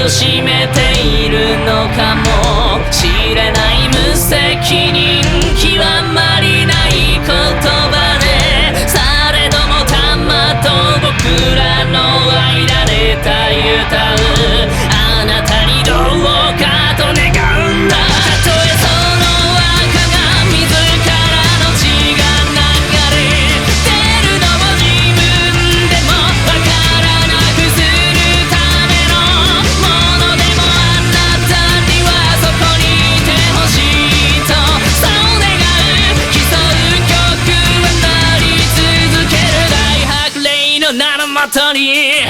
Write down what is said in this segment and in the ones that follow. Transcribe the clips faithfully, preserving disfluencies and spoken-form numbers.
を絞めているのかもしれない無責任極まりない言葉でされどもたまと僕らの間でたゆたうあなたにどうかと願うんだ。たとえその赤が自らの血が流れ出るのも自分でもわからなくするためのものでもあなたにはそこにいてほしいとそう願う競う曲は鳴り続ける大白霊の名のもとに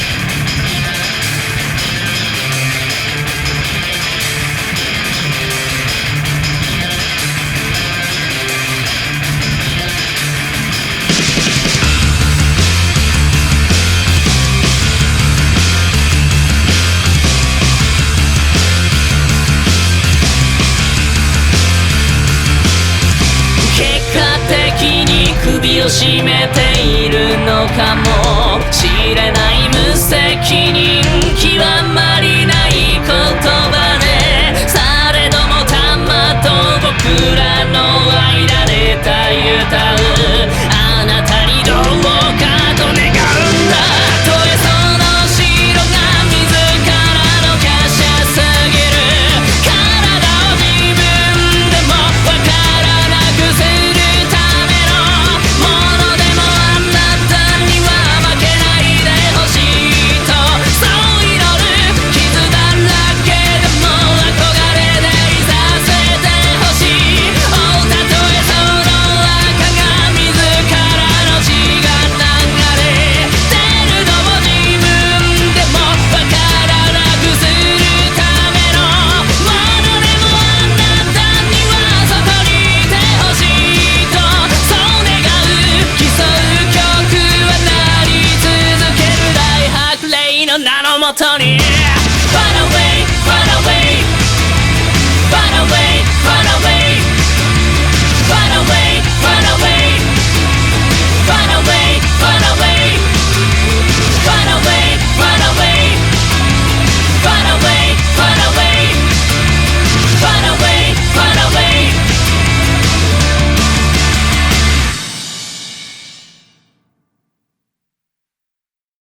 結果的に首を絞めているのかもしれない無責任極まりない言葉でされどもたまと僕らの間でたゆたうあなたにどうかと願うんだ。たとえその城が自らの華奢すぎる体を自分でもわからなくするためのものでもあなたには負けないでほしいとそう祈る傷だらけでも憧れでいさせてほしい。おたとえその赤が自らの血が流れ出るのも自分でもわからなくするためのものでもあなたにはそこにいてほしいとそう願う競う曲は鳴り続ける大白霊の名のもとに